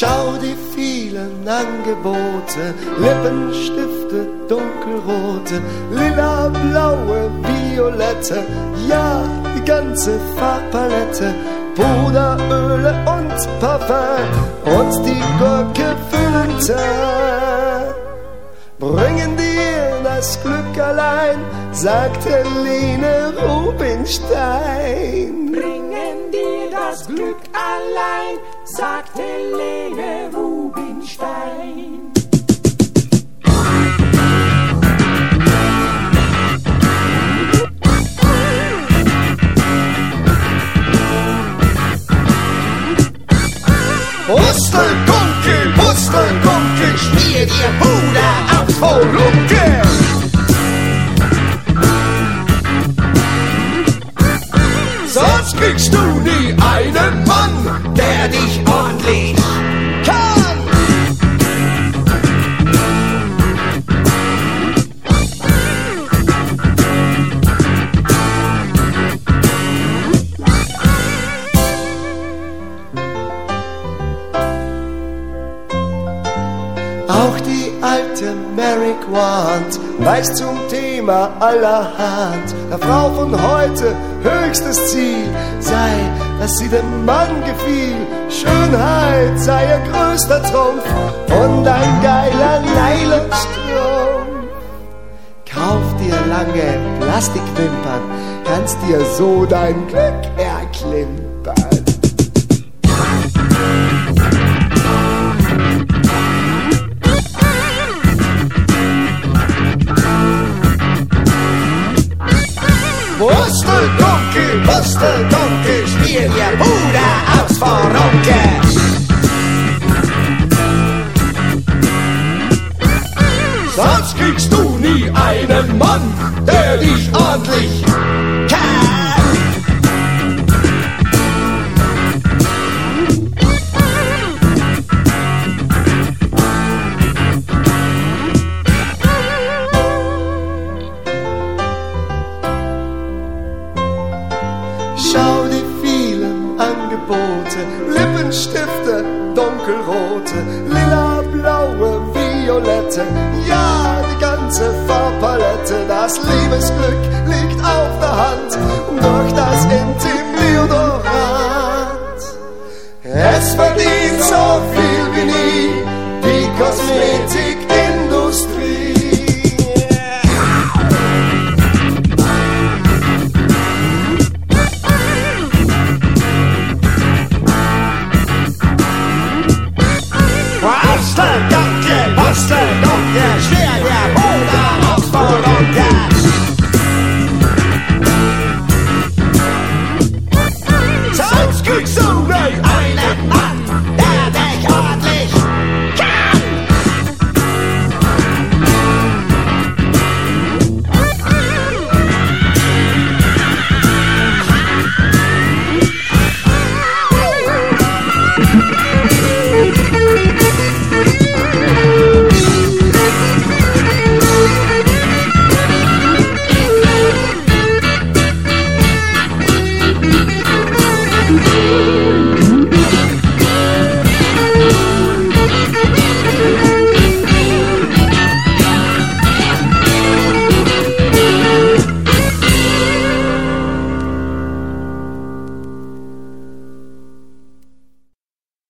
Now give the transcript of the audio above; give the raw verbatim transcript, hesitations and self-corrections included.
Schau die vielen Angebote, Lippenstifte, dunkelrote, lila, blaue, violette, ja, die ganze Farbpalette, Puder, Öle und Parfum und die Gurke füllende bringen dir das Glück allein, sagt Helene Rubinstein. Bringen dir das Glück allein, sagt Helene Rubinstein. Pustelgunkel, Pustelgunkel, Spiel dir Puder auf Polunke. Sonst kriegst du nie einen Mann, der dich ordentlich kann. Auch die alte Mary Quant weiß zum Thema allerhand. Der Frau von heute höchstes Ziel sei, dass sie dem Mann gefiel. Schönheit sei ihr größter Trumpf und ein geiler Nylonstrumpf. Kauf dir lange Plastikwimpern, kannst dir so dein Glück erklimpern. Pustelgunkel, Pustelgunkel, spiel dir Puder aus Vorunke. Sonst kriegst du nie einen Mann, der dich ordentlich kann. Schau die vielen Angebote, Lippenstifte, dunkelrote, lila, blaue, violette, ja, die ganze Farbpalette. Das Liebesglück liegt auf der Hand, durch das Intim-Deodorant. Es verdient so viel wie nie die Kosmetikindustrie. Pustelgunkel, Pustelgunkel, spiel dir Puder